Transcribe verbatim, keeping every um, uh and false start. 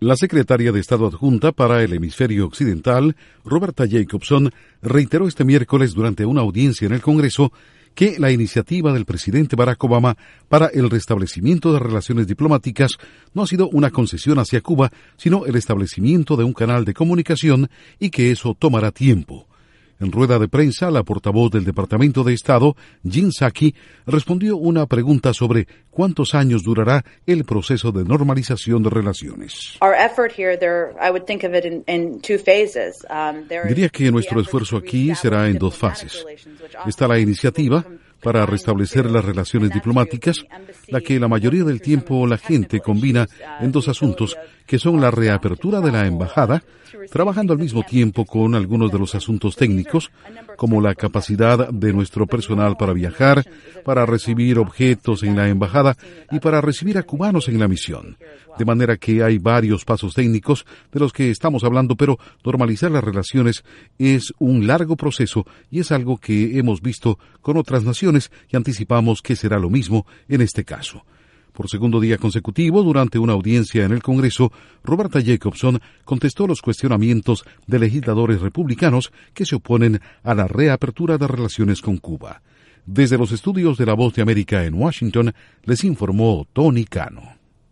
La secretaria de Estado adjunta para el hemisferio occidental, Roberta Jacobson, reiteró este miércoles durante una audiencia en el Congreso que la iniciativa del presidente Barack Obama para el restablecimiento de relaciones diplomáticas no ha sido una concesión hacia Cuba, sino el establecimiento de un canal de comunicación y que eso tomará tiempo. En rueda de prensa, la portavoz del Departamento de Estado, Jen Psaki, respondió una pregunta sobre cuántos años durará el proceso de normalización de relaciones. Diría que nuestro esfuerzo aquí será en dos fases. Está la iniciativa para restablecer las relaciones diplomáticas, la que la mayoría del tiempo la gente combina en dos asuntos, que son la reapertura de la embajada, trabajando al mismo tiempo con algunos de los asuntos técnicos, como la capacidad de nuestro personal para viajar, para recibir objetos en la embajada y para recibir a cubanos en la misión. De manera que hay varios pasos técnicos de los que estamos hablando, pero normalizar las relaciones es un largo proceso y es algo que hemos visto con otras naciones y anticipamos que será lo mismo en este caso. Por segundo día consecutivo, durante una audiencia en el Congreso, Roberta Jacobson contestó los cuestionamientos de legisladores republicanos que se oponen a la reapertura de relaciones con Cuba. Desde los estudios de La Voz de América en Washington, les informó Tony Cano.